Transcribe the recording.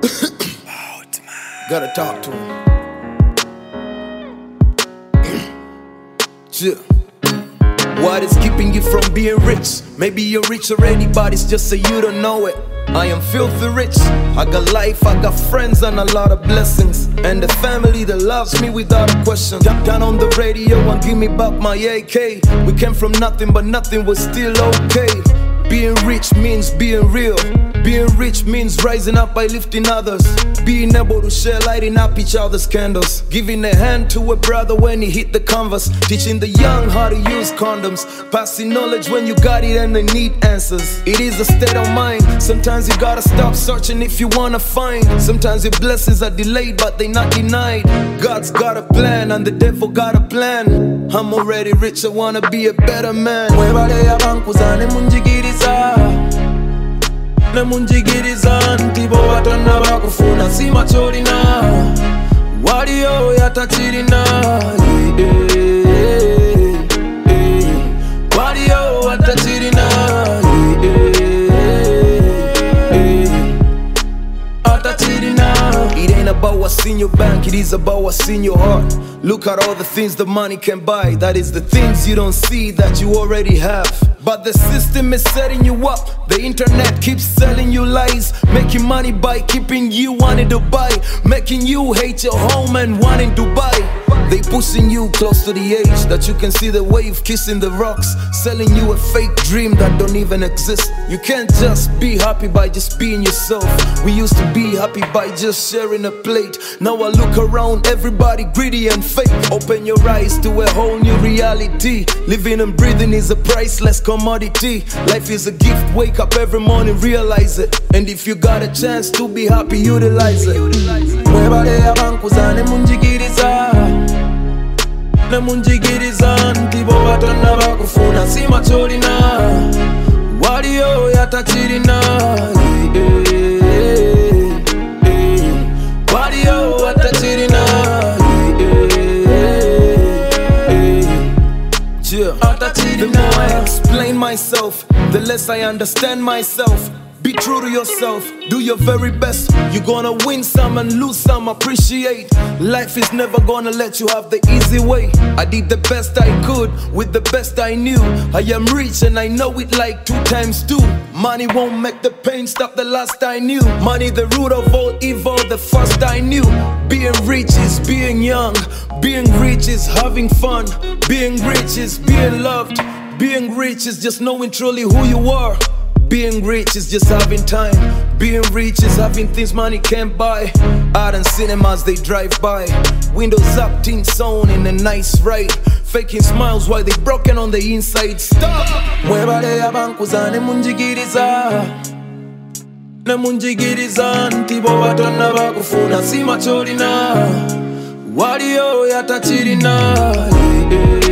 Gotta talk to him. Yeah. What is keeping you from being rich? Maybe you're rich already, but it's just so you don't know it. I am filthy rich. I got life, I got friends and a lot of blessings, and the family that loves me without a question. Turn on the radio and give me back my AK. We came from nothing, but nothing was still okay. Being rich means being real. Being rich means rising up by lifting others. Being able to share, lighting up each other's candles. Giving a hand to a brother when he hit the canvas. Teaching the young how to use condoms. Passing knowledge when you got it and they need answers. It is a state of mind. Sometimes you gotta stop searching if you wanna find. Sometimes your blessings are delayed but they not denied. God's got a plan and the devil got a plan. I'm already rich, I wanna be a better man. Nemunjigiriza ntibo batonna bakufuna si macholina waliyo yatachirina waliyo yatachirina It ain't about what's in your bank, it is about what's in your heart. Look at all the things the money can buy. That is the things you don't see that you already have. But the system is setting you up. The internet keeps selling you lies, making money by keeping you wanting to buy, making you hate your home and wanting Dubai. They pushing you close to the edge that you can see the wave kissing the rocks, selling you a fake dream that don't even exist. You can't just be happy by just being yourself. We used to be happy by just sharing a plate. Now I look around, everybody greedy and fake. Open your eyes to a whole new reality. Living and breathing is a priceless commodity. Life is a gift, wake up every morning, realize it. And if you got a chance to be happy, utilize it. Nemunjigiriza ntibo batonna bakufuna si macholina waliyo yatachirina waliyo yatachirina The more I explain myself, the less I understand myself. Be true to yourself, do your very best. You're gonna win some and lose some, appreciate. Life is never gonna let you have the easy way. I did the best I could with the best I knew. I am rich and I know it like 2 times 2. Money won't make the pain stop the last I knew. Money the root of all evil, the first I knew. Being rich is being young. Being rich is having fun. Being rich is being loved. Being rich is just knowing truly who you are. Being rich is just having time. Being rich is having things money can't buy. Art and cinemas they drive by. Windows up, tints on in a nice ride. Faking smiles while they broken on the inside. Stop! Mwebale abankuza nemunjigiriza. Nemunjigiriza ntibo batonna bakufuna si macholina waliyo yatachirina